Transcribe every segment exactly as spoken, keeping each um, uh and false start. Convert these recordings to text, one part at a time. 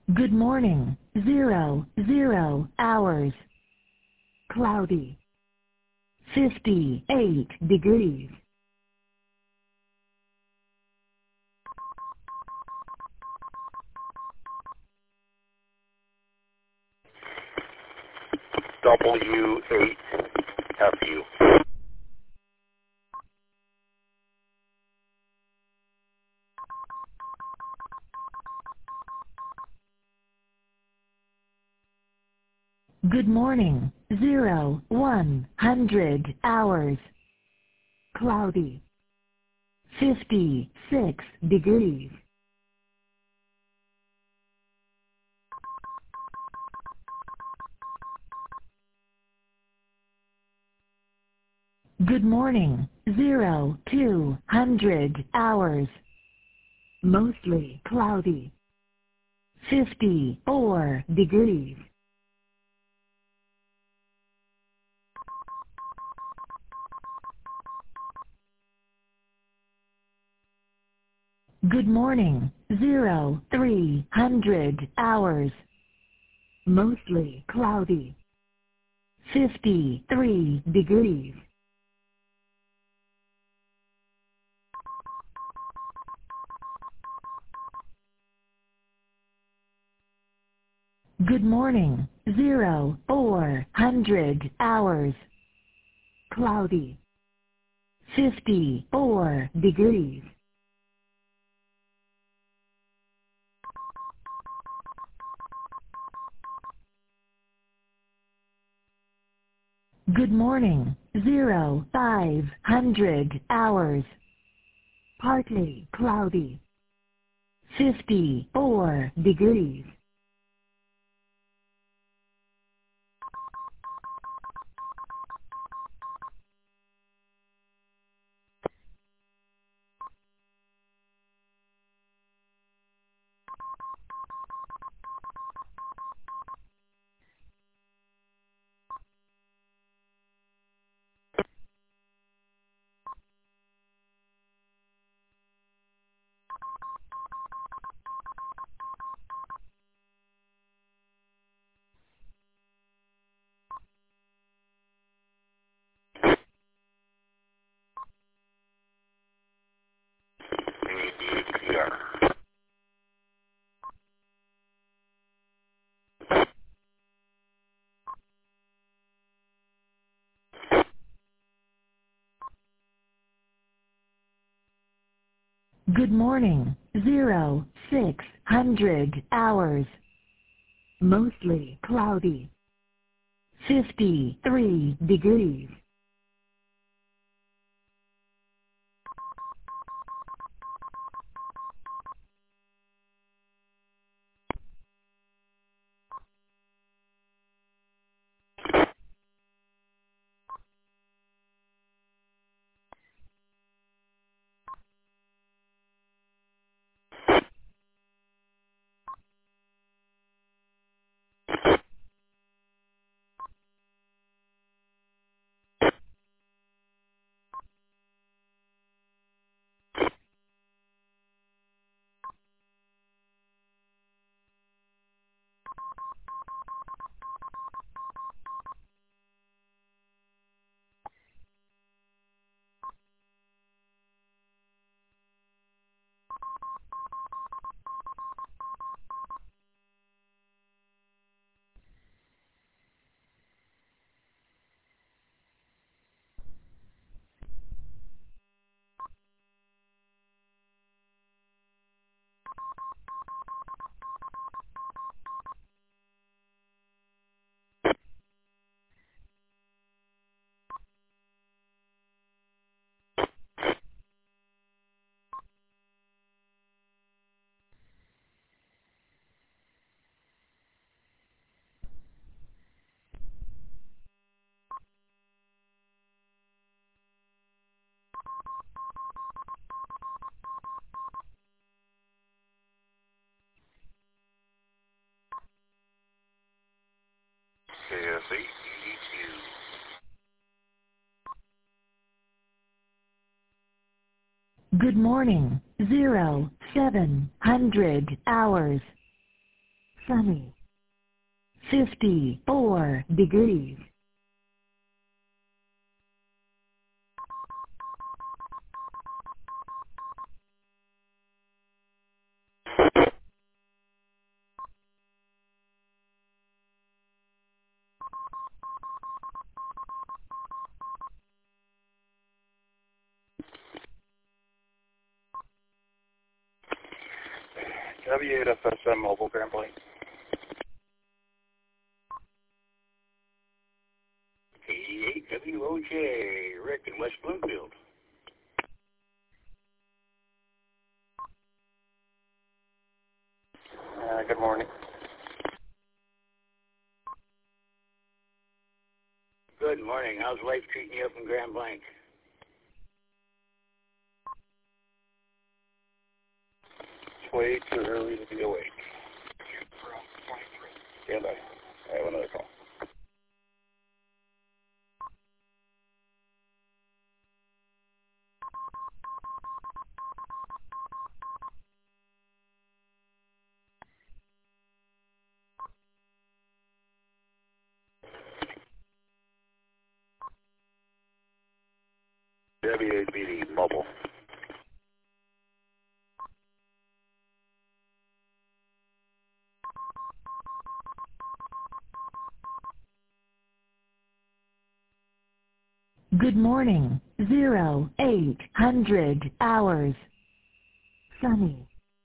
Good morning. Zero, zero hours. Cloudy. fifty-eight degrees. W eight F U. Good morning. Zero, one hundred hours. Cloudy. fifty-six degrees. Good morning. Zero, two hundred hours. Mostly cloudy. fifty-four degrees. Good morning. Zero, three hundred hours. Mostly cloudy. fifty-three degrees. Good morning. Zero, four hundred hours. Cloudy. fifty-four degrees. Good morning. Zero, five hundred hours. Partly cloudy. fifty-four degrees. E R. Good morning. Zero, six hundred hours. Mostly cloudy. fifty-three degrees. C S E E Q. Good morning. Zero, seven hundred hours. sunny, fifty-four degrees. W eight F S M Mobile Grand Blanc. eighty-eight W O J, Rick in West Bloomfield. Uh, good morning. Good morning. How's life treating you up in Grand Blanc? It's way too early to be awake. Stand by. I have another call. W eight B D Mobile. Good morning, zero, eight hundred hours. Sunny,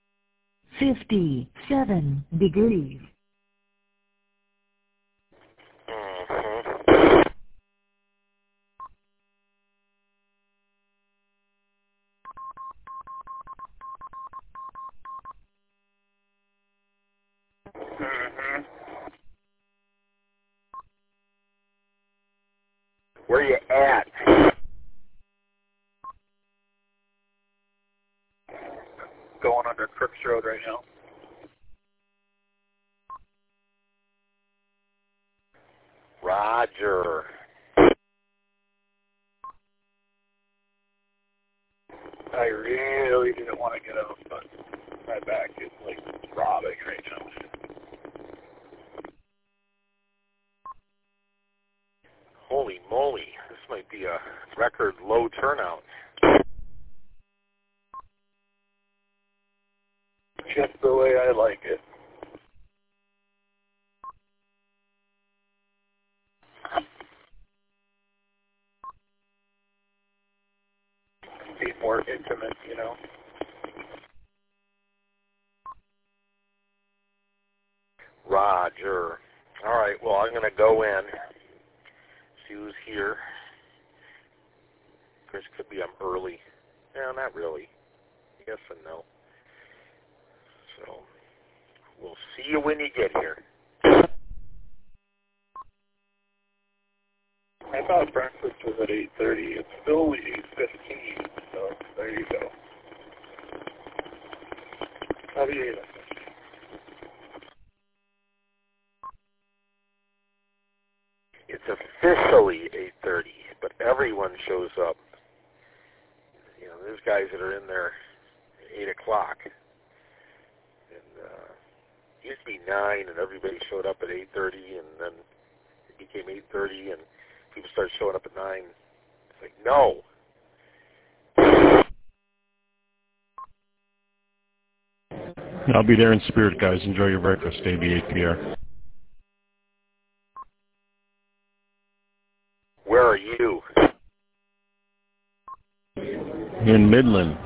fifty-seven degrees. Mm-hmm. Mm-hmm. Where you at? Going under Crooks Road right now. Roger. I really didn't want to get out, but my back is like throbbing right now. Holy moly, this might be a record low turnout. Just the way I like it. Be more intimate, you know. Roger. All right, well, I'm going to go in, see who's here. Chris, could be I'm early. No, not really. Yes and no. So, we'll see you when you get here. I thought breakfast was at eight thirty. It's still only eight fifteen, so there you go. How do you eat it? It's officially eight thirty, but everyone shows up. You know, there's guys that are in there at eight o'clock. And uh, it used to be nine, and everybody showed up at eight thirty, and then it became eight thirty, and people started showing up at nine. It's like, no. I'll be there in spirit, guys. Enjoy your breakfast, A B eight P R. Where are you? In Midland.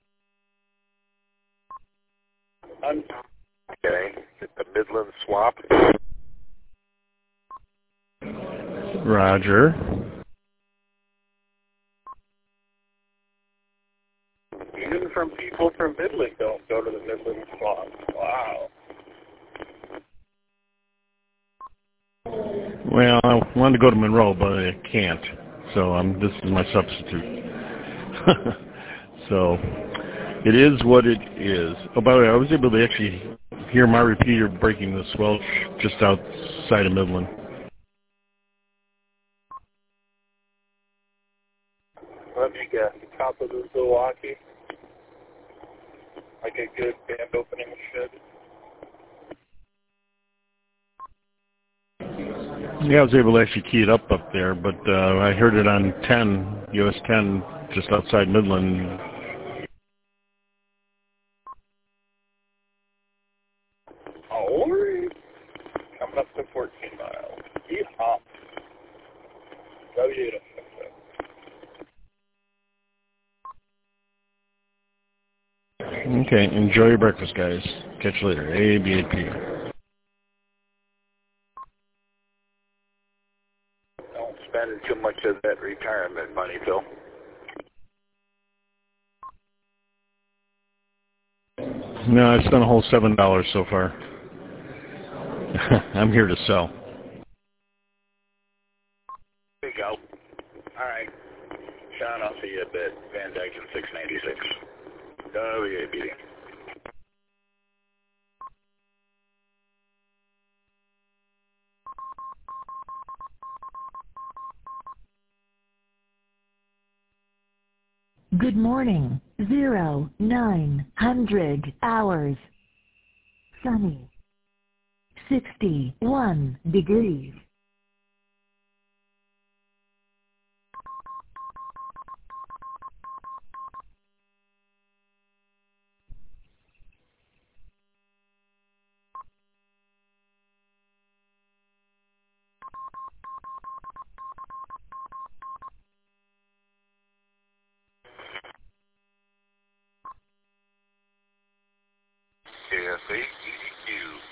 I'm okay. At the Midland Swap. Roger. Even from people from Midland don't go to the Midland Swap. Wow. Well, I wanted to go to Monroe, but I can't. So um, this is my substitute. So it is what it is. Oh, by the way, I was able to actually hear my repeater breaking the swelch just outside of Midland. Let me guess. The top of the Milwaukee? Like a good band opening should? Yeah, I was able to actually key it up up there, but uh, I heard it on ten, U S ten, just outside Midland. Oh, coming up to fourteen miles. Yeehaw. W. Okay, enjoy your breakfast, guys. Catch you later. A B A P. Don't spend too much of that retirement money, Phil. No, I spent a whole seven dollars so far. I'm here to sell. There you go. All right. Sean, I'll see you a bit. Van Dyken six ninety-six. W A B. Good morning. Zero, nine hundred hours. Sunny. Sixty-one degrees. K S A E D Q.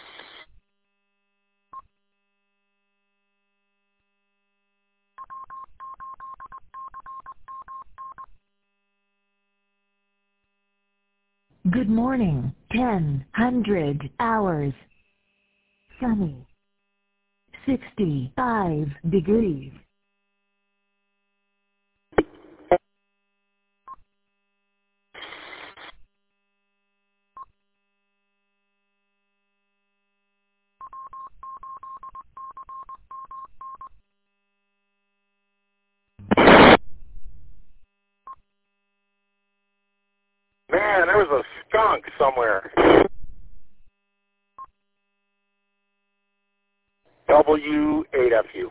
Good morning. Ten hundred hours. Sunny. Sixty-five degrees. Man, there was a skunk somewhere. W eight F U.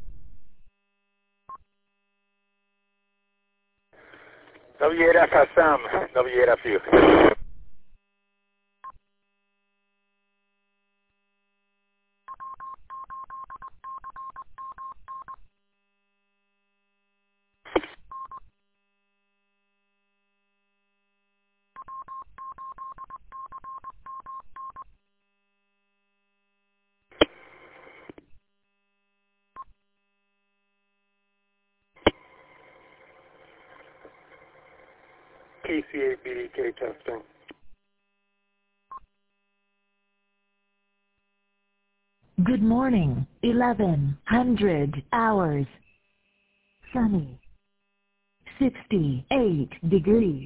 W eight F S M. W eight F U. K C A B D K testing. Good morning. Eleven hundred hours. Sunny. Sixty-eight degrees.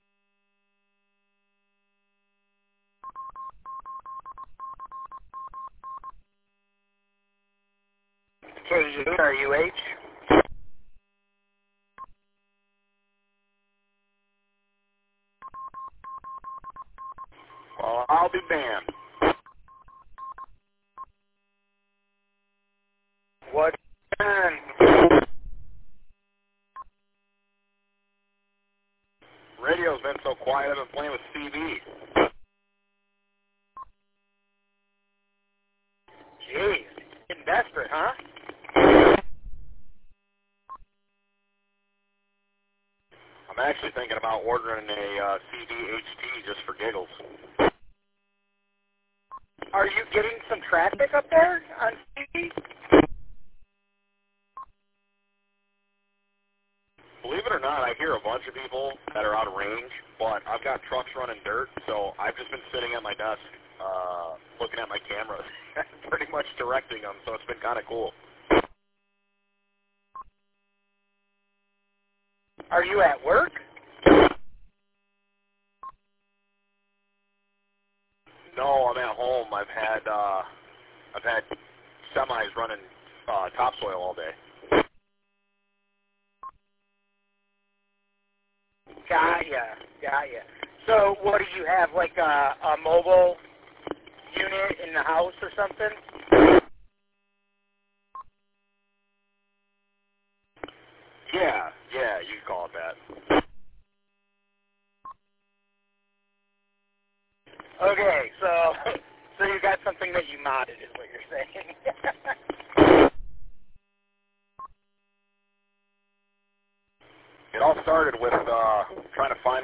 K U R U H. Well, I'll be banned. What? Radio's been so quiet, I've been playing with C B. Jeez, getting desperate, huh? I'm actually thinking about ordering a uh, C D H T just for giggles. Are you getting some traffic up there on C D? Believe it or not, I hear a bunch of people that are out of range, but I've got trucks running dirt, so I've just been sitting at my desk uh, looking at my cameras, pretty much directing them, so it's been kind of cool. Are you at work? No, I'm at home. I've had uh, I've had semis running uh, topsoil all day. Got ya, got ya. So, what do you have, like a, a mobile unit in the house or something?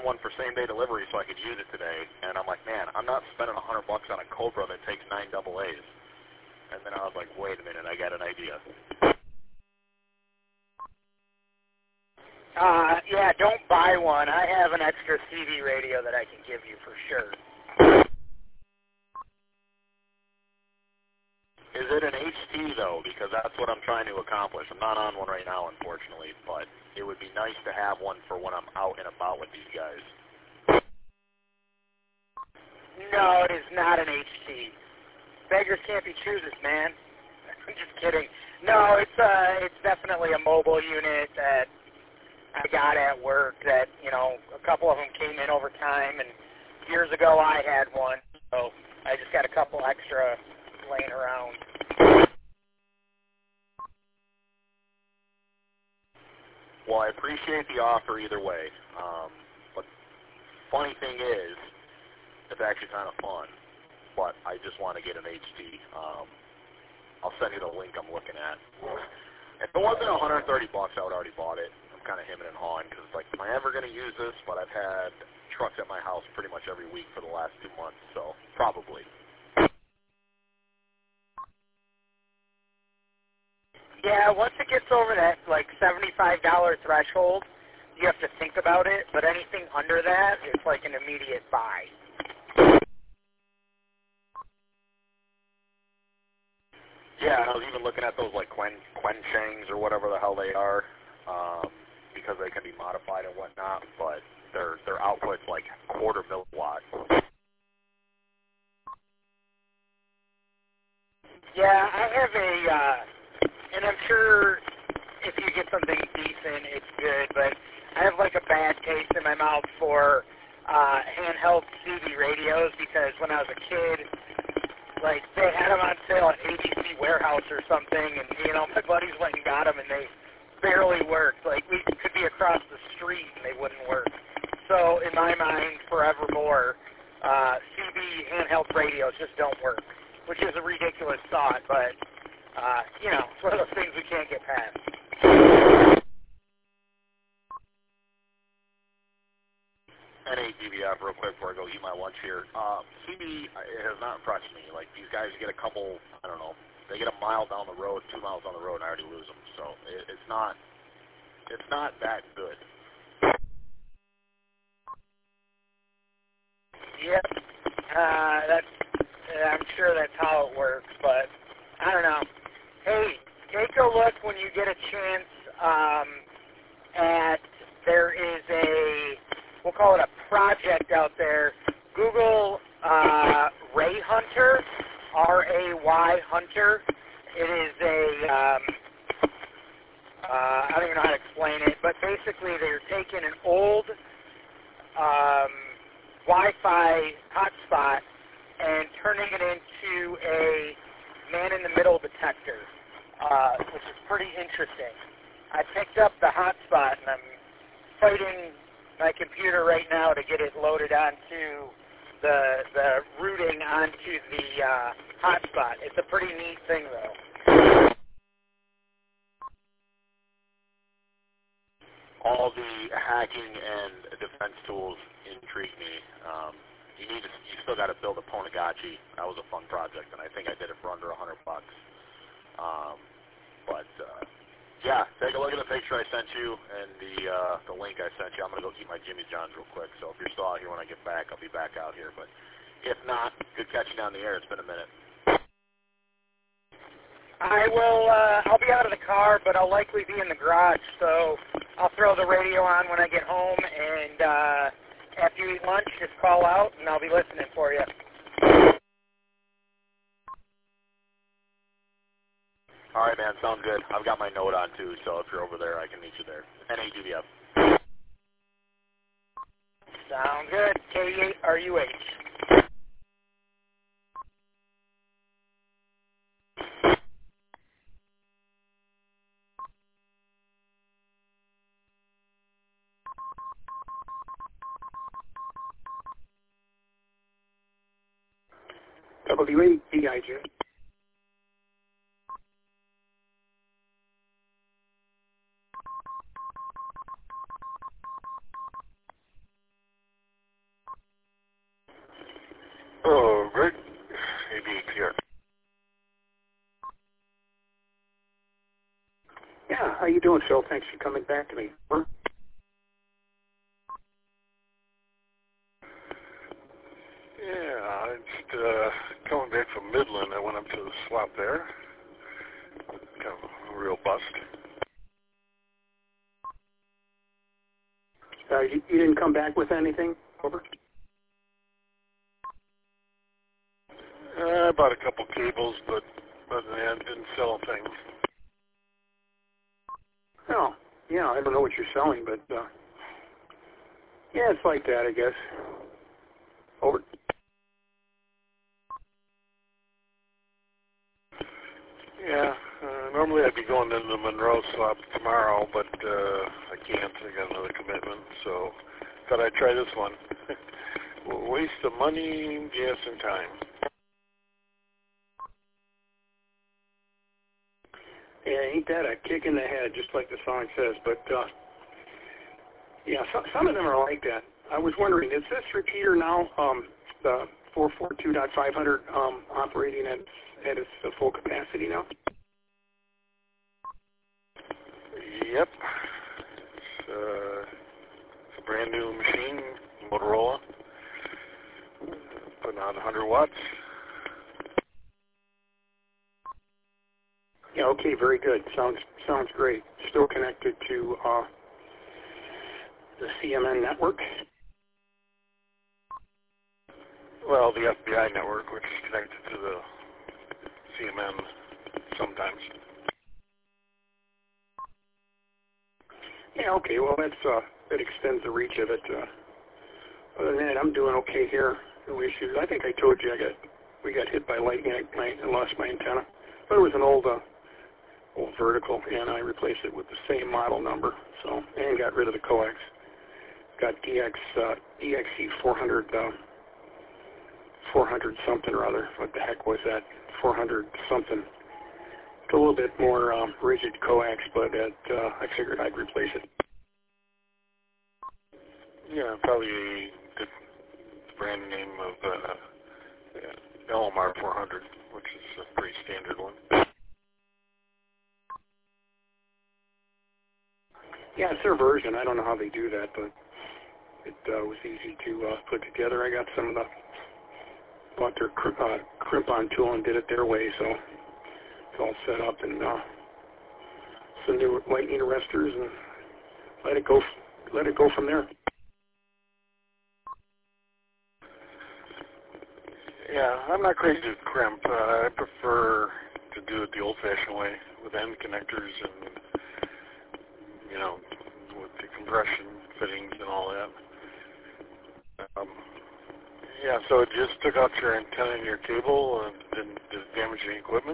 in one for same-day delivery so I could use it today, and I'm like, man, I'm not spending a hundred bucks on a Cobra that takes nine double A's. And then I was like, wait a minute, I got an idea. Uh, yeah, don't buy one. I have an extra C B radio that I can give you for sure. Is it an H T, though? Because that's what I'm trying to accomplish. I'm not on one right now, unfortunately, but it would be nice to have one for when I'm out and about with these guys. No, it is not an H T. Beggars can't be choosers, man. I'm just kidding. No, it's uh, it's definitely a mobile unit that I got at work that, you know, a couple of them came in over time, and years ago I had one, so I just got a couple extra laying around. Well, I appreciate the offer either way, um, but funny thing is, it's actually kind of fun, but I just want to get an H T. Um, I'll send you the link I'm looking at. If it wasn't one hundred thirty bucks, I would already bought it. I'm kind of hemming and hawing because, like, am I ever going to use this? But I've had trucks at my house pretty much every week for the last two months, so probably. Yeah, once it gets over that, like, seventy-five dollars threshold, you have to think about it, but anything under that, it's like an immediate buy. Yeah, and I was even looking at those, like, Quen, Quenchangs or whatever the hell they are, um, because they can be modified and whatnot, but their their output's like quarter milliwatt. Yeah, I have a, uh, and I'm sure if you get something decent, it's good, but I have like a bad taste in my mouth for uh, handheld C B radios because when I was a kid, like, they had them on sale at A B C Warehouse or something, and, you know, my buddies went and got them, and they barely worked. Like, we could be across the street, and they wouldn't work. So, in my mind, forevermore, uh, C B handheld radios just don't work, which is a ridiculous thought, but, uh, you know, it's one of those things we can't get past. N A D B F real quick before I go eat my lunch here. Uh, C B it has not impressed me. Like, these guys get a couple, I don't know, they get a mile down the road, two miles down the road, and I already lose them. So it, it's not, it's not that good. Yep. Uh, that's, I'm sure that's how it works, but I don't know. Hey, take a look when you get a chance um, at, there is a, we'll call it a project out there. Google uh, Ray Hunter, R A Y Hunter. It is a, um, uh, I don't even know how to explain it, but basically they're taking an old um, Wi-Fi hotspot and turning it into a man-in-the-middle detector, uh, which is pretty interesting. I picked up the hotspot, and I'm fighting my computer right now to get it loaded onto the the routing onto the uh, hotspot. It's a pretty neat thing, though. All the hacking and defense tools intrigue me. Um, you need to, you still got to build a Ponagachi. That was a fun project, and I think I did it for under a hundred bucks. Um, but uh, yeah, take a look at the picture I sent you and the uh, the link I sent you. I'm gonna go eat my Jimmy John's real quick. So if you're still out here when I get back, I'll be back out here. But if not, good catching down the air. It's been a minute. I will, uh, I'll be out of the car, but I'll likely be in the garage, so I'll throw the radio on when I get home, and uh, after you eat lunch, just call out, and I'll be listening for you. All right, man, sounds good. I've got my note on, too, so if you're over there, I can meet you there. N A D B F. Sound good. K eight R U H. W eight D I J. how you doing, Phil? Thanks for coming back to me. Huh? Yeah, just uh, coming back from Midland. I went up to the slot there. Kind of a real bust. Uh, you, you didn't come back with anything? Over? Uh, I bought a couple cables, but other than that, didn't sell a thing. Oh, yeah, I don't know what you're selling, but uh, yeah, it's like that, I guess. Over. Yeah, uh, normally I'd be going into the Monroe slot tomorrow, but uh, I can't. I got another commitment, so thought I'd try this one. Waste of money, gas, and time. Yeah, ain't that a kick in the head, just like the song says. But, uh, yeah, some, some of them are like that. I was wondering, is this repeater now, um, the four forty-two point five hundred, um, operating at, at its uh, full capacity now? Yep. It's, uh, it's a brand new machine, Motorola. Putting out one hundred watts. Yeah, okay, very good. Sounds sounds great. Still connected to uh, the C M N network? Well, the F B I network, which is connected to the C M N sometimes. Yeah, okay, well, that's, uh, that extends the reach of it. Uh, other than that, I'm doing okay here. No issues. I think I told you I got we got hit by lightning. I, I lost my antenna. But it was an old... Uh, old vertical, and I replaced it with the same model number, so, and got rid of the coax. Got D X, uh, D X E four hundred, uh, four hundred something or other. What the heck was that? four hundred something. It's a little bit more um, rigid coax, but it, uh, I figured I'd replace it. Yeah, probably the brand name of uh, L M R four hundred, which is a pretty standard one. Yeah, it's their version. I don't know how they do that, but it uh, was easy to uh, put together. I got some of the, bought their crimp, uh, crimp-on tool and did it their way, so it's all set up, and uh, some new lightning arresters, and let it go, let it go from there. Yeah, I'm not crazy with crimp. Uh, I prefer to do it the old-fashioned way with end connectors and, you know, with the compression fittings and all that. Um, yeah, so it just took out your antenna and your cable and didn't, did it damage the equipment?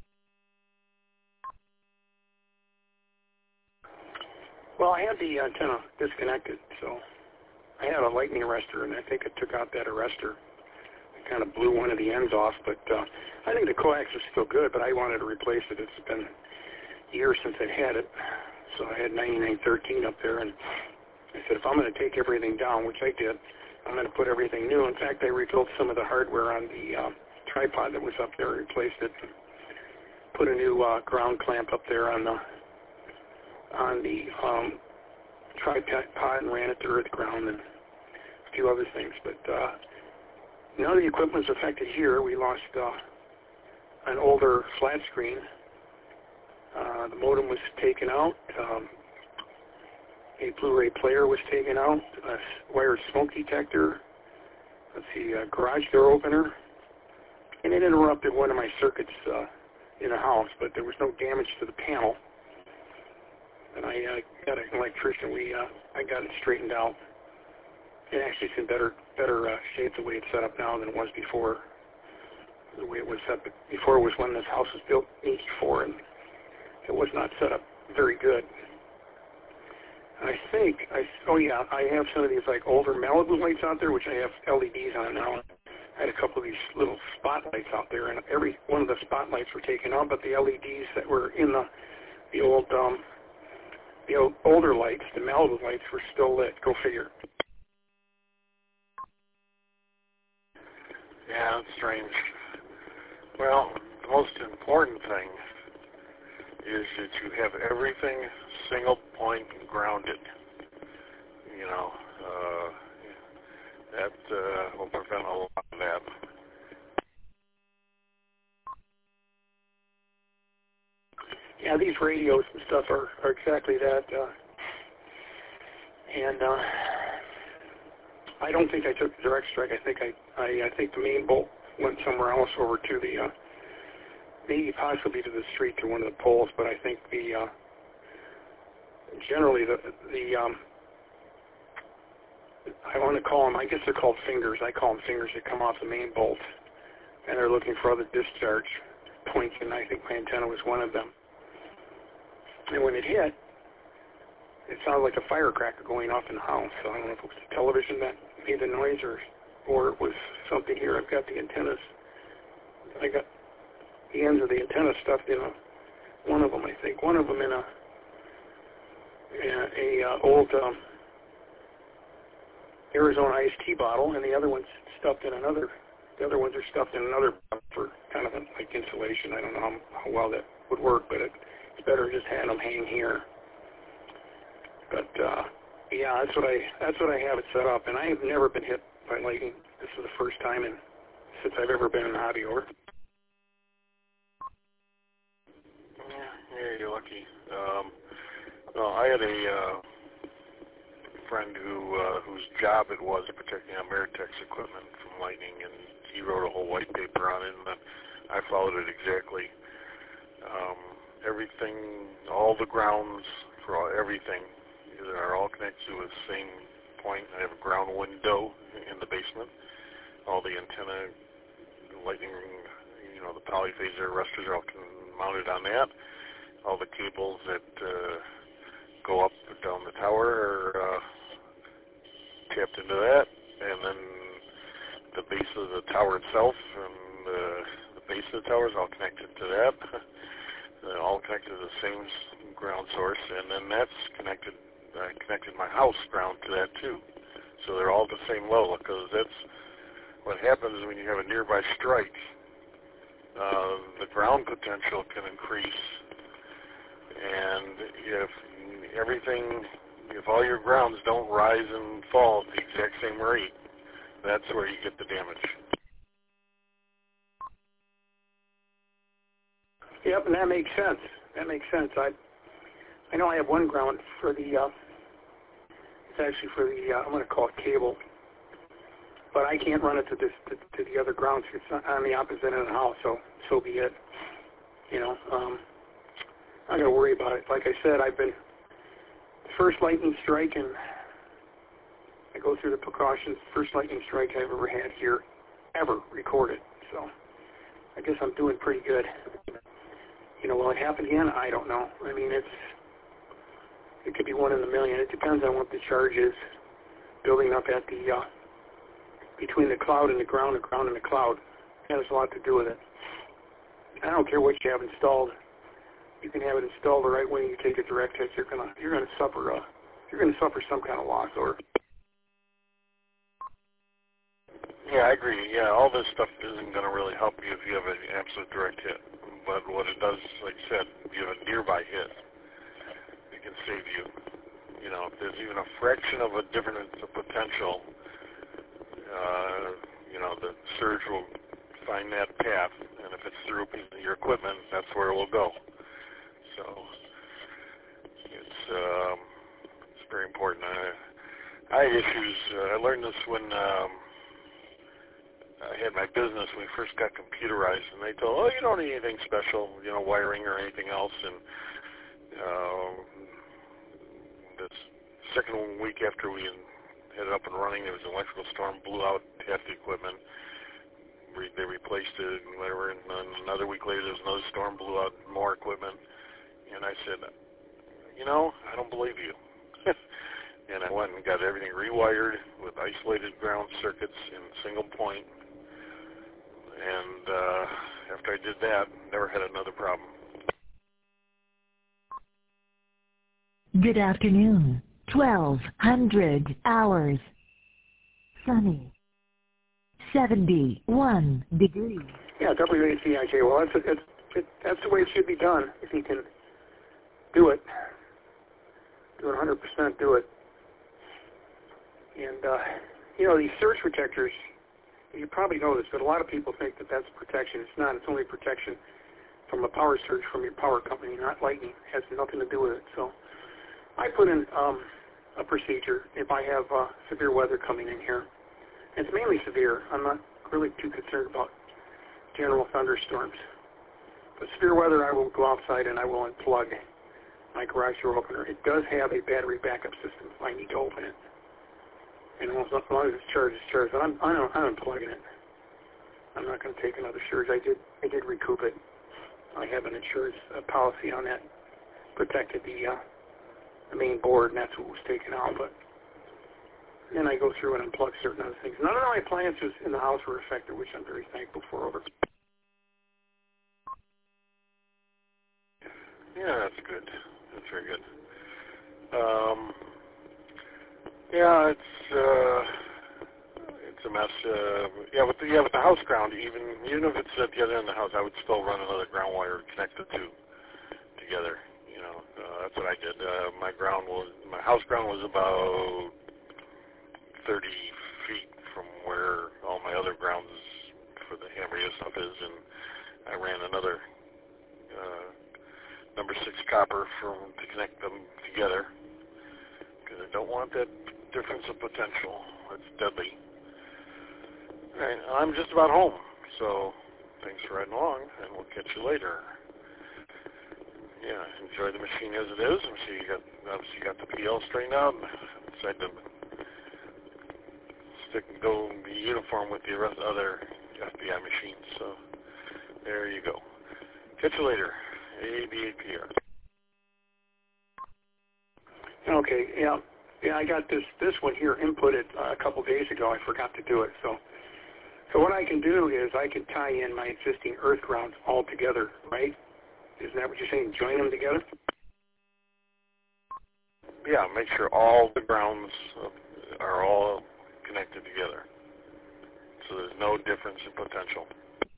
Well, I had the antenna disconnected, so I had a lightning arrestor, and I think it took out that arrestor. It kind of blew one of the ends off, but uh, I think the coax is still good, but I wanted to replace it. It's been years since I had it. So I had ninety-nine thirteen up there, and I said, if I'm going to take everything down, which I did, I'm going to put everything new. In fact, I rebuilt some of the hardware on the uh, tripod that was up there, replaced it, put a new uh, ground clamp up there on the on the um, tripod and ran it to earth ground and a few other things. But uh, none of the equipment was affected here. We lost uh, an older flat screen. Uh, the modem was taken out. Um, a Blu-ray player was taken out. A wired smoke detector. Let's see, a garage door opener. And it interrupted one of my circuits uh, in the house, but there was no damage to the panel. And I uh, got an electrician. We uh, I got it straightened out. It actually is in better better uh, shape the way it's set up now than it was before. The way it was set before was when this house was built in eighty-four, and it was not set up very good. I think, I, oh yeah, I have some of these like older Malibu lights out there, which I have L E Ds on now. I had a couple of these little spotlights out there, and every one of the spotlights were taken out, but the L E Ds that were in the the old, um, the old, older lights, the Malibu lights, were still lit. Go figure. Yeah, it's strange. Well, the most important thing is that you have everything single point grounded. You know, uh, that uh, will prevent a lot of that. Yeah, these radios and stuff are, are exactly that. Uh, and uh, I don't think I took the direct strike. I think I, I, I think the main bolt went somewhere else over to the, uh, maybe possibly to the street to one of the poles. But I think the uh, generally the the um, I want to call them. I guess they're called fingers. I call them fingers that come off the main bolt, and they're looking for other discharge points. And I think my antenna was one of them. And when it hit, it sounded like a firecracker going off in the house. So I don't know if it was the television that made the noise or or it was something here. I've got the antennas. I got the ends of the antenna stuffed in a, one of them, I think. One of them in a, in a, a uh, old um, Arizona iced tea bottle, and the other one's stuffed in another. The other ones are stuffed in another for kind of a, like insulation. I don't know how, how well that would work, but it, it's better just have them hang here. But uh, yeah, that's what I that's what I have it set up, and I have never been hit by lightning. This is the first time in since I've ever been in the hobby. Over. Yeah, yeah, you're lucky. Um, well, I had a uh, friend who uh, whose job it was protecting Ameritex equipment from lightning, and he wrote a whole white paper on it, and then I followed it exactly. Um, everything, all the grounds for all, everything, are all connected to the same point. I have a ground window in the basement. All the antenna, lightning, you know, the polyphaser arresters are all mounted on that. All the cables that uh, go up and down the tower are uh, tapped into that, and then the base of the tower itself and uh, the base of the tower is all connected to that. They're all connected to the same ground source, and then that's connected. I connected my house ground to that too, so they're all at the same level. Because that's what happens when you have a nearby strike. Uh, the ground potential can increase, and if everything, if all your grounds don't rise and fall at the exact same rate, that's where you get the damage. Yep, and that makes sense. That makes sense. I I know I have one ground for the, uh, it's actually for the, uh, I'm going to call it cable, but I can't run it to this to, to the other grounds. It's on the opposite end of the house, so so be it. You know, um, I'm not going to worry about it. Like I said, I've been, the first lightning strike, and I go through the precautions, first lightning strike I've ever had here, ever recorded. So I guess I'm doing pretty good. You know, will it happen again? I don't know. I mean, it's, it could be one in a million. It depends on what the charge is building up at the, uh, between the cloud and the ground, the ground and the cloud. It has a lot to do with it. I don't care what you have installed. You can have it installed the right way. You take a direct hit, you're gonna you're gonna suffer uh, you're gonna suffer some kind of loss. Or yeah, I agree. Yeah, all this stuff isn't gonna really help you if you have an absolute direct hit. But what it does, like I said, if you have a nearby hit, it can save you. You know, if there's even a fraction of a difference of potential, uh, you know, the surge will find that path, and if it's through your equipment, that's where it will go. So it's um, it's very important. I, I had issues. Uh, I learned this when um, I had my business when we first got computerized, and they told, oh, you don't need anything special, you know, wiring or anything else. And uh, this second week after we had it up and running, there was an electrical storm, blew out half the equipment. Re- they replaced it and whatever, and then another week later, there was another storm, blew out more equipment. And I said, you know, I don't believe you. And I went and got everything rewired with isolated ground circuits in single point. And uh, after I did that, never had another problem. Good afternoon. twelve hundred hours. Sunny. seventy-one degrees. yeah, W A C I J. Well, that's it's, it, that's the way it should be done. If you can do it. Do it one hundred percent. Do it. And uh, you know, these surge protectors. You probably know this, but a lot of people think that that's protection. It's not. It's only protection from a power surge from your power company, not lightning. It has nothing to do with it. So I put in um, a procedure if I have uh, severe weather coming in here. It's mainly severe. I'm not really too concerned about general thunderstorms. But severe weather, I will go outside and I will unplug my garage door opener. It does have a battery backup system if I need to open it. And as long as it's charged, it's charged. But I'm, I'm, I'm unplugging it. I'm not going to take another surge. I did, I did recoup it. I have an insurance uh, policy on that. Protected the, uh, the main board, and that's what was taken out. But then I go through and unplug certain other things. None of my appliances in the house were affected, which I'm very thankful for. Over. Yeah, that's good. That's very good. Um, yeah, it's uh, it's a mess. Uh, yeah, with the yeah with the house ground, even even if it's at the other end of the house, I would still run another ground wire to connect the two together. You know, uh, that's what I did. Uh, my ground was my house ground was about thirty feet from where all my other grounds for the Hamria stuff is, and I ran another uh, number six copper from to connect them together because I don't want that difference of potential. It's deadly. All right, I'm just about home, so thanks for riding along, and we'll catch you later. Yeah, enjoy the machine as it is. I'm sure you got obviously you got the P L straightened out. Decide to stick and go and be uniform with the rest other F B I machines. So there you go. Catch you later. A B A P R. Okay, yeah. Yeah, I got this this one here inputted uh, a couple days ago. I forgot to do it. So so what I can do is I can tie in my existing earth grounds all together, right? Isn't that what you're saying? Join them together? Yeah, make sure all the grounds are all connected together. So there's no difference in potential.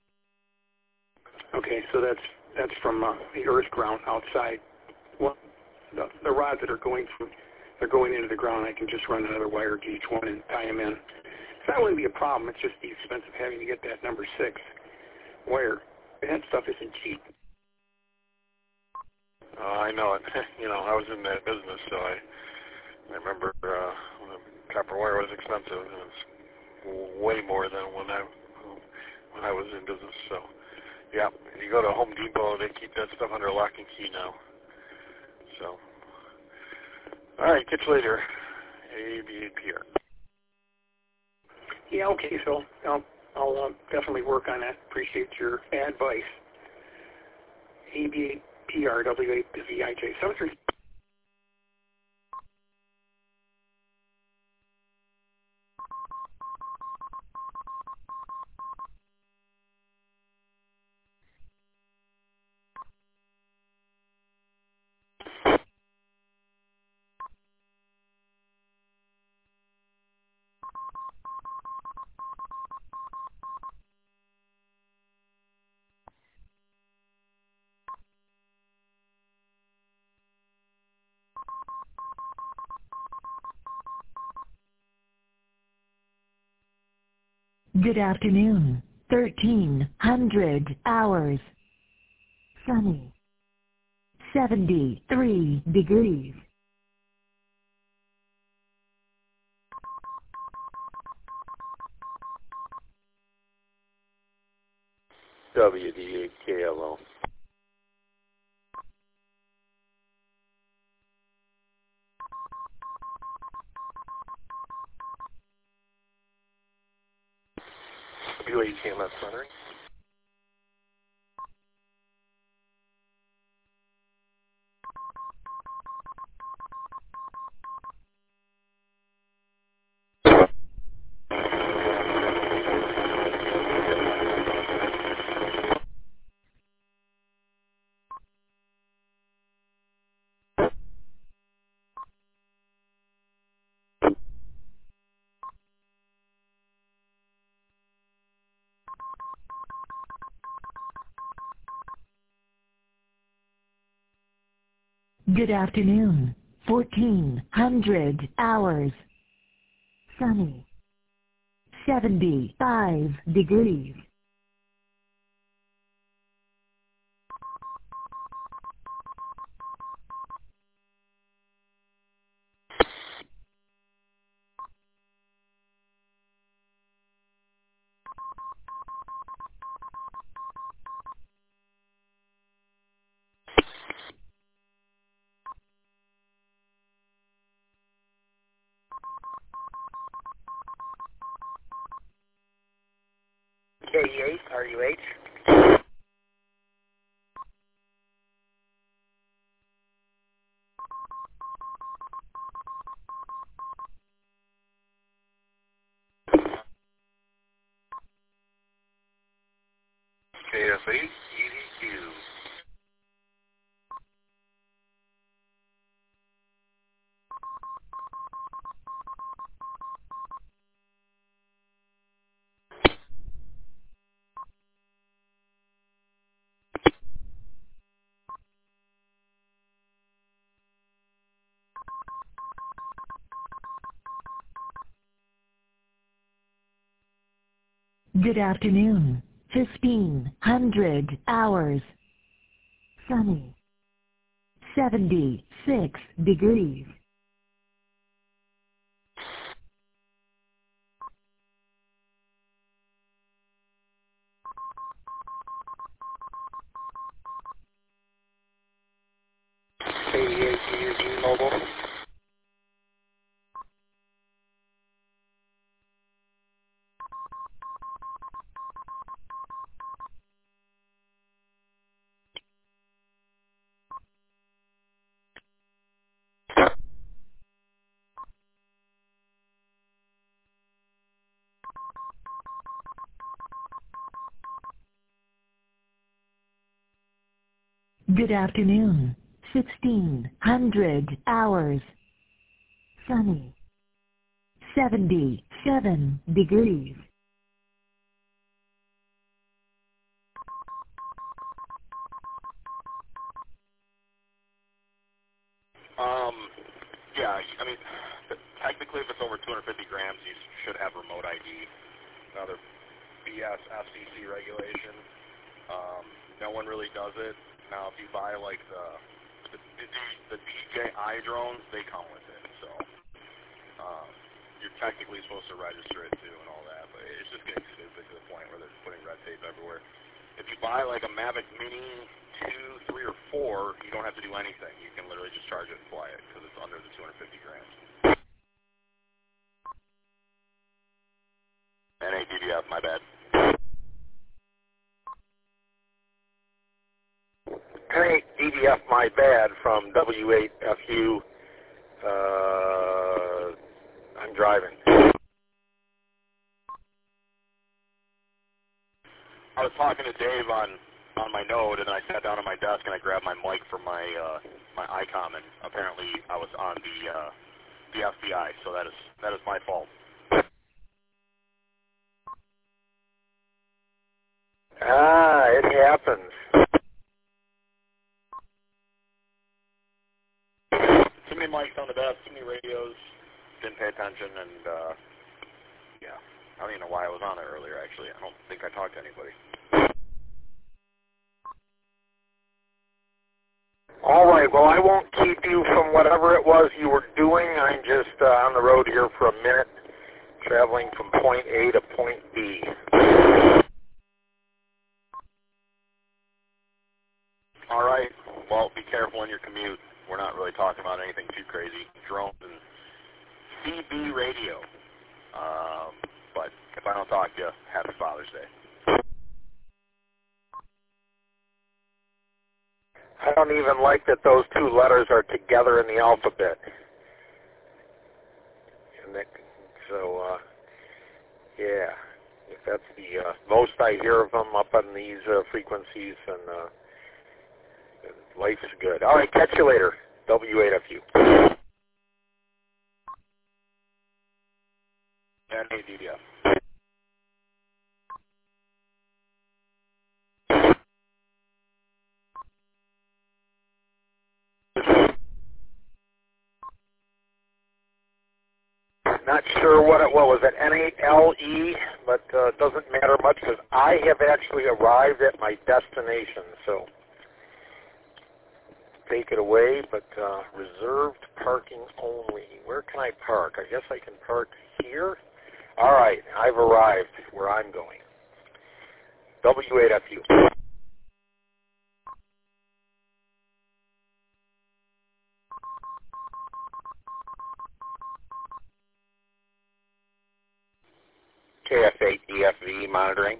Okay, so that's that's from uh, the earth ground outside. Well, the, the rods that are going from, they're going into the ground. I can just run another wire to each one and tie them in. So that wouldn't be a problem. It's just the expense of having to get that number six wire. That stuff isn't cheap. Uh, I know it. You know, I was in that business, so I I remember uh, when the copper wire was expensive, and it's way more than when I when I was in business. So, yeah, you go to Home Depot, they keep that stuff under lock and key now. So, all right, catch you later. A B A P R. Yeah, okay, so I'll, I'll um, definitely work on that. Appreciate your advice. A B A P R W A V I J seven three. Good afternoon. thirteen hundred hours. Sunny. seventy-three degrees. W D A K L O. W A K M S Centering. Good afternoon. fourteen hundred hours. Sunny. seventy-five degrees. K eight, R U H. K S eight, E D Q. Good afternoon. fifteen hundred hours. Sunny. seventy-six degrees. K eight, E D Mobile. Good afternoon. sixteen hundred hours. Sunny. seventy-seven degrees. Um, yeah, I mean, technically if it's over two hundred fifty grams, you should have remote I D. Another B S F C C regulation. Um, no one really does it. Now, if you buy like the the, the D J I drones, they come with it. So um, you're technically supposed to register it too and all that, but it's just getting stupid to the point where they're putting red tape everywhere. If you buy like a Mavic Mini two, three, or four, you don't have to do anything. You can literally just charge it and fly it because it's under the two hundred fifty grams. N A D D F, my bad. N A D D F, my bad, from W eight F U. Uh, I'm driving. I was talking to Dave on, on my Node, and I sat down at my desk and I grabbed my mic from my uh, my ICOM, and apparently I was on the uh, the F B I, so that is that is my fault. Ah, it happens. Too many mics on the desk, too many radios. Didn't pay attention, and uh, yeah, I don't even know why I was on it earlier. Actually, I don't think I talked to anybody. All right, well, I won't keep you from whatever it was you were doing. I'm just uh, on the road here for a minute, traveling from point A to point B. All right, well, be careful in your commute. We're not really talking about anything too crazy. Drones and C B radio. Um, but if I don't talk to you, happy Father's Day. I don't even like that those two letters are together in the alphabet. And that, so, uh, yeah, if that's the uh, most I hear of them up on these uh, frequencies, and uh, life's good. All right, catch you later. W eight F U. N A D D F. not sure what it what was it N A L E, but uh, it doesn't matter much because I have actually arrived at my destination. So take it away, but uh, reserved parking only. Where can I park? I guess I can park here. All right, I've arrived where I'm going. W eight F U. K F eight D F V monitoring.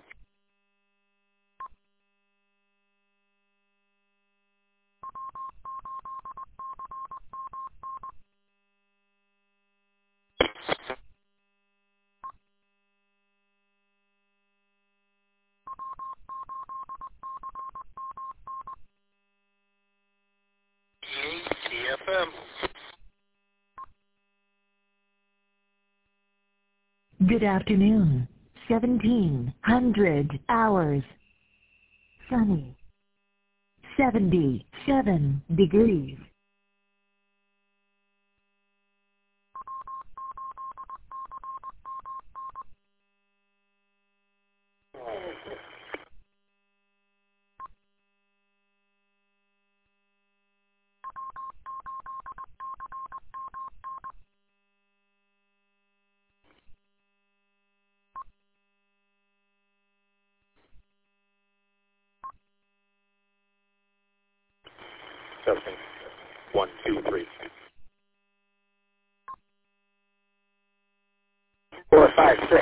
T F M. Good afternoon. seventeen hundred hours. Sunny. seventy-seven degrees. Testing. One, two, three. Four, five, six.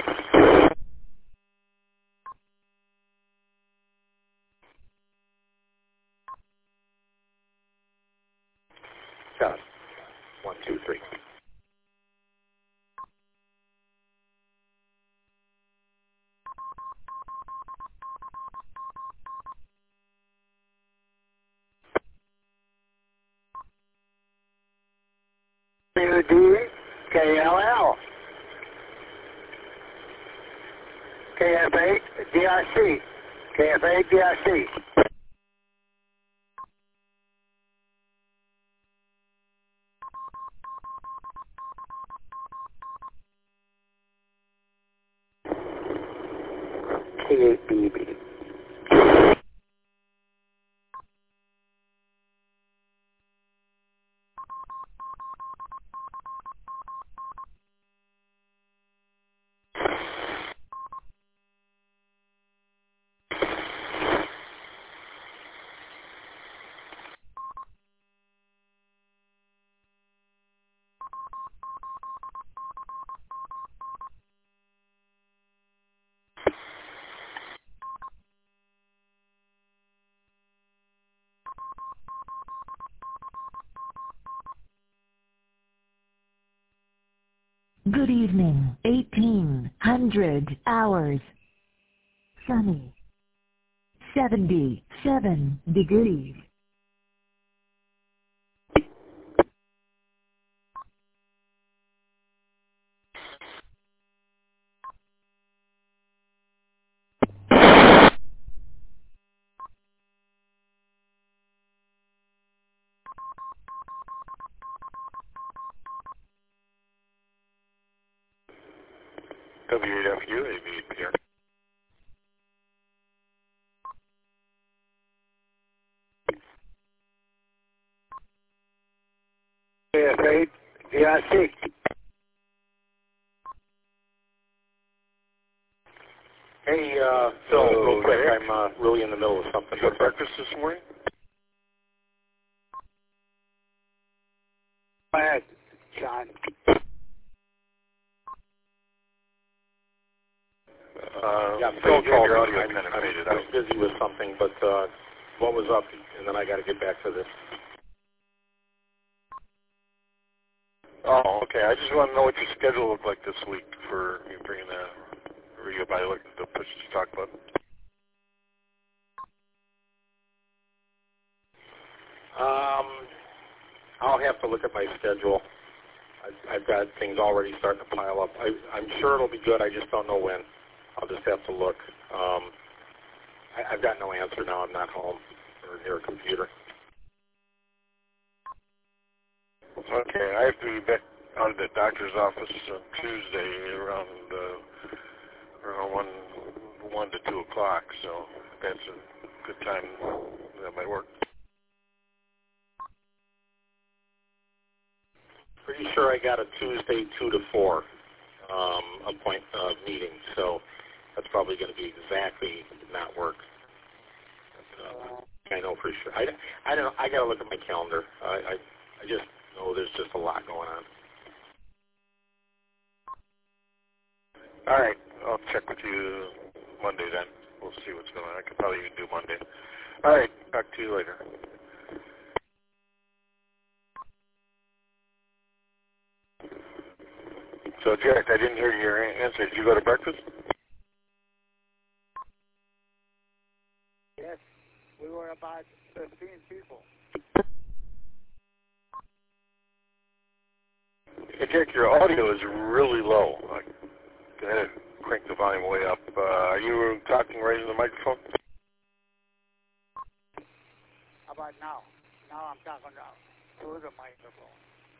Test. One, two, three. U D K L L. K F eight D R C. K F eight D R C. K eight B B. Good evening. eighteen hundred hours. Sunny. seventy-seven degrees. W eight F U, A V here. K F eight D R C. Hey, uh, Phil, real quick, I'm uh, really in the middle of something. You had breakfast this morning? Go ahead, John. Uh, yeah, Phil called your audio kind of faded. I was busy with something, but uh, what was up? And then I got to get back to this. Oh, okay. I just want to know what your schedule looked like this week for you bringing the radio by the, the push to talk about. Um, I'll have to look at my schedule. I've, I've got things already starting to pile up. I, I'm sure it'll be good. I just don't know when. I'll just have to look. Um, I, I've got no answer now. I'm not home or near a computer. Okay, I have to be back, out at the doctor's office on Tuesday around uh, around one one to two o'clock. So that's a good time. That might work. Pretty sure I got a Tuesday two to four um, appoint uh, meeting. So that's probably going to be exactly not work. But, uh, I know for sure. I, I don't. I got to look at my calendar. I, I I just know there's just a lot going on. All right, I'll check with you Monday then. We'll see what's going on. I could probably even do Monday. All right, talk to you later. So, Jack, I didn't hear your answer. Did you go to breakfast? Yes, we were about fifteen people. Hey, Jack, your audio is really low. Go ahead and crank the volume way up. Uh, are you talking right in the microphone? How about now? Now I'm talking now through the microphone.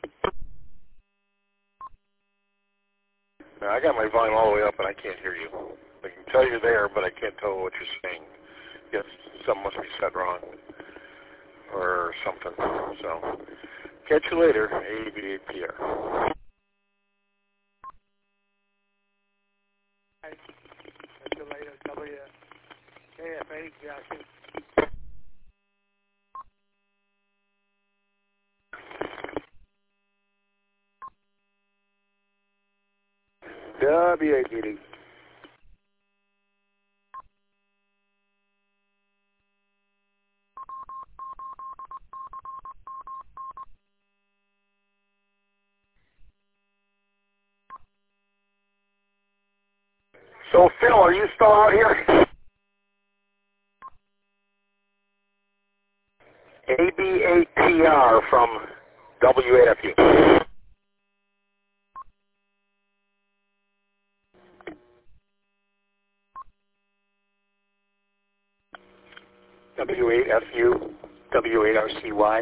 No, I got my volume all the way up and I can't hear you. I can tell you're there, but I can't tell what you're saying. Yes, something must be said wrong or something. So, catch you later, A B A P R. Catch you later, W K F A, Jesse. W A P D. So, Phil, are you still out here? A B A T R from W A F U. W eight F U, W eight R C Y.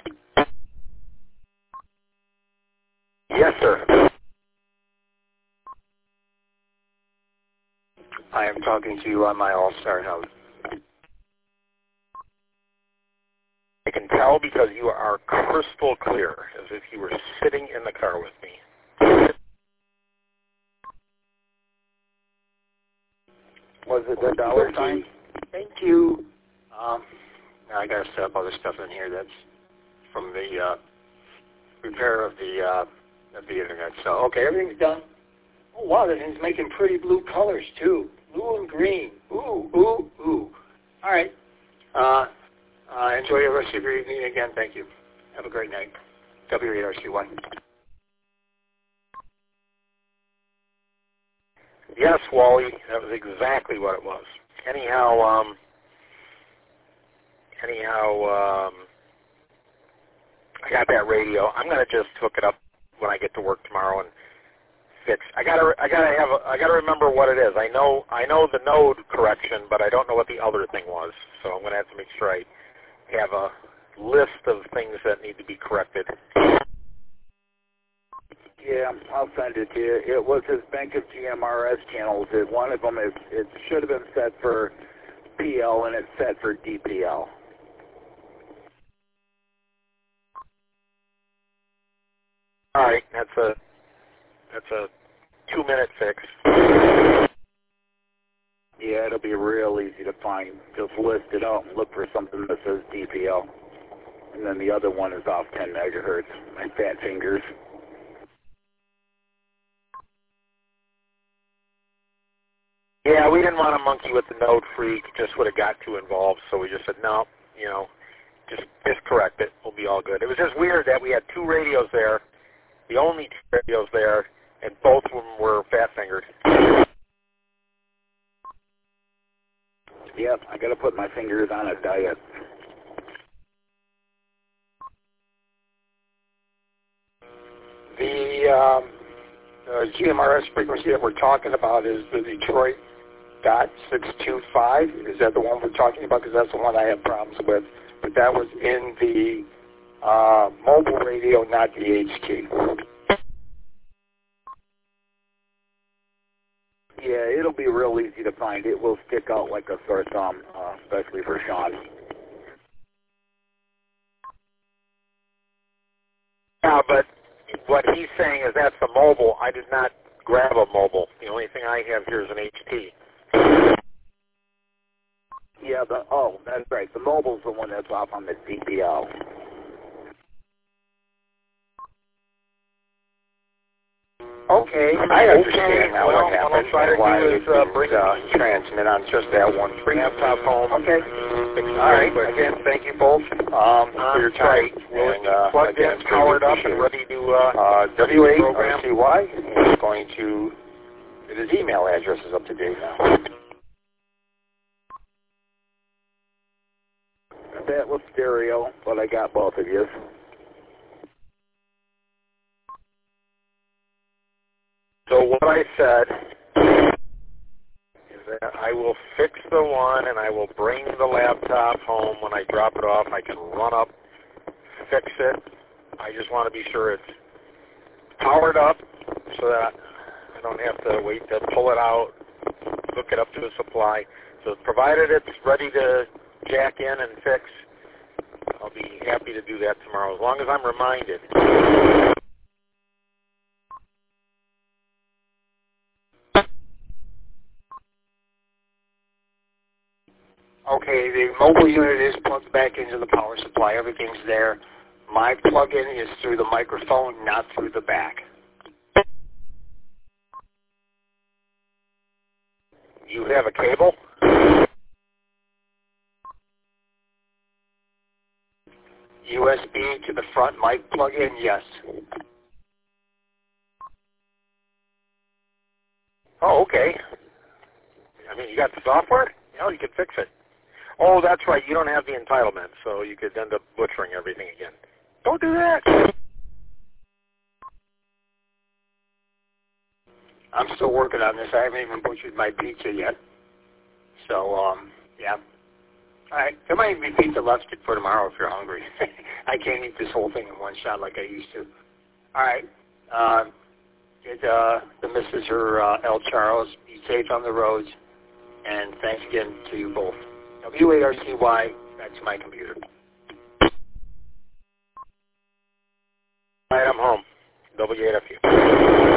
Yes, sir. I am talking to you on my All-Star note. I can tell because you are crystal clear, as if you were sitting in the car with me. Was it the dollar sign? Thank you. Um, now I got to set up other stuff in here that's from the uh, repair of the uh, of the internet. So okay, everything's done. Oh wow, that thing's making pretty blue colors too, blue and green. Ooh, ooh, ooh. All right. Uh, uh, enjoy the rest of your evening again. Thank you. Have a great night. W eight R C Y. Yes, Wally, that was exactly what it was. Anyhow, um, anyhow, um, I got that radio. I'm gonna just hook it up when I get to work tomorrow and fix. I gotta, I gotta have, a, I gotta remember what it is. I know, I know the node correction, but I don't know what the other thing was. So I'm gonna have to make sure I have a list of things that need to be corrected. Yeah, I'll send it to you. It was his bank of G M R S channels. It, one of them is, it should have been set for P L, and it's set for D P L. All right, that's a that's a two-minute fix. Yeah, it'll be real easy to find. Just list it out and look for something that says D P L. And then the other one is off ten megahertz. My fat fingers. Yeah, we didn't want to monkey with the node freak. Just would have got too involved, so we just said, no, you know, just just correct it. We'll be all good. It was just weird that we had two radios there, the only two radios there, and both of them were fat-fingered. Yep, I got to put my fingers on a diet. The um, uh, G M R S frequency that we're talking about is the Detroit dot six two five. Is that the one we're talking about? Because that's the one I have problems with. But that was in the uh, mobile radio, not the H T. Yeah, it'll be real easy to find. It will stick out like a sore thumb, uh, especially for Sean. Yeah, but what he's saying is that's a mobile. I did not grab a mobile. The only thing I have here is an H T. Yeah, the oh, that's right. The mobile's the one that's off on the D P L. Okay, I understand now well, what happened what and why do it is, uh, didn't bring uh, transmit on just that one. Bring laptop home. Okay. All right. Again, thank you both um, for your time. Will And, it uh, be plugged again, in, powered up, and ready to uh, uh, W A program? R C Y is going to, his email address is up to date now. That was stereo, but I got both of you. So what I said is that I will fix the one and I will bring the laptop home. When I drop it off, I can run up, fix it. I just want to be sure it's powered up so that I don't have to wait to pull it out, hook it up to a supply. So provided it's ready to jack in and fix, I'll be happy to do that tomorrow, as long as I'm reminded. Okay, the mobile unit is plugged back into the power supply. Everything's there. My plug-in is through the microphone, not through the back. You have a cable? U S B to the front mic plug-in, yes. Oh, okay. I mean, you got the software? No, you can fix it. Oh, that's right. You don't have the entitlement, so you could end up butchering everything again. Don't do that. I'm still working on this. I haven't even butchered my pizza yet. So, um, yeah. All right. There might even be pizza left for tomorrow if you're hungry. I can't eat this whole thing in one shot like I used to. All right. Uh, get uh, the missus or uh, El Charles. Be safe on the roads. And thanks again to you both. W A R C Y, back to my computer. All right, I'm home. W eight F U.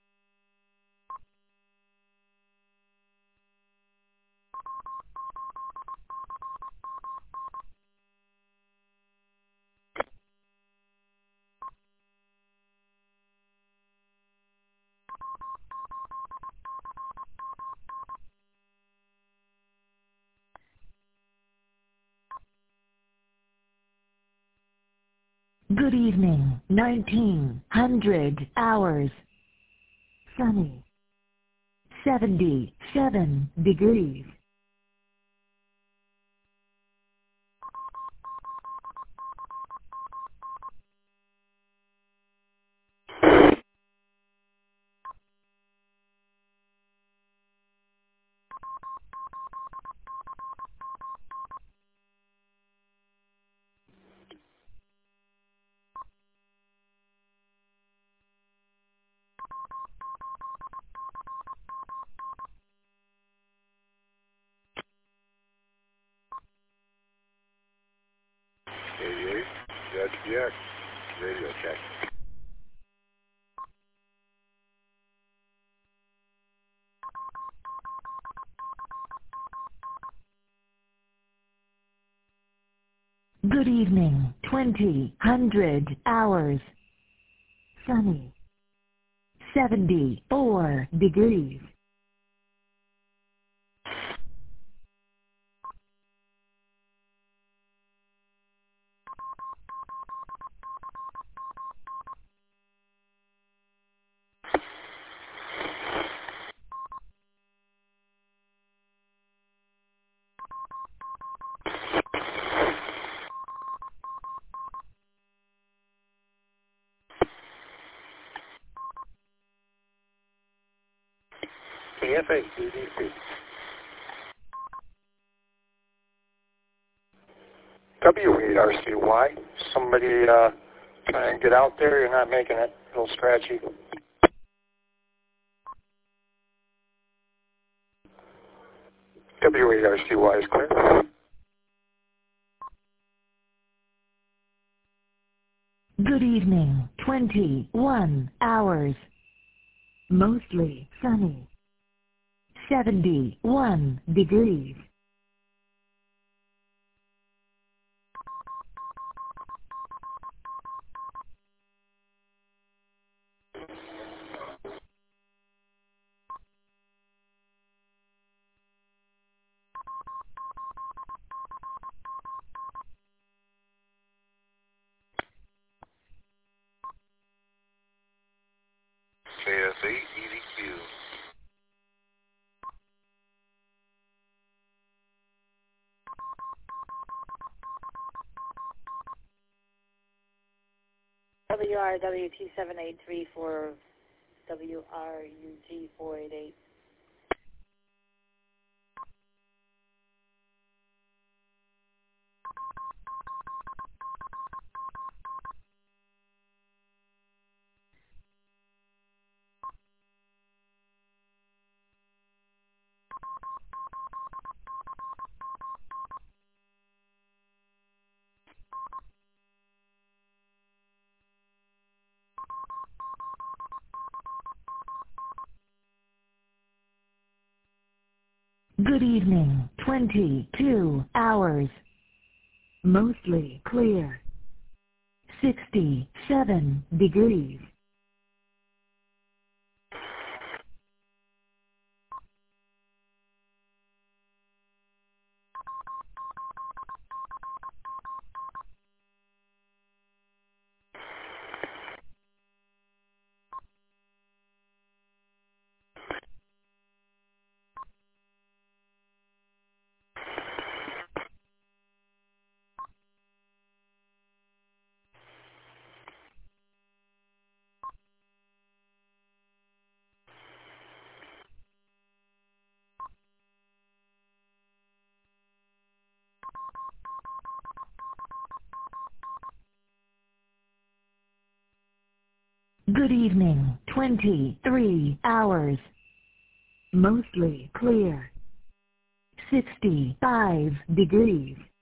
Good evening, nineteen hundred hours. Sunny. seventy-seven degrees. eighty-eight, Judge G X, radio check. Good evening, twenty hundred hours. Sunny. seventy-four degrees. K F A C D C. W eight R C Y. Somebody uh, trying to get out there. You're not making it. A little scratchy. W eight R C Y is clear. Good evening, twenty-one hours. Mostly sunny. seventy-one degrees. K S eight E D Q. W R W T seven eight three for W R U G four eight eight. Good evening, twenty-two hours. Mostly clear. sixty-seven degrees. Good evening, twenty-three hours. Mostly clear. sixty-five degrees.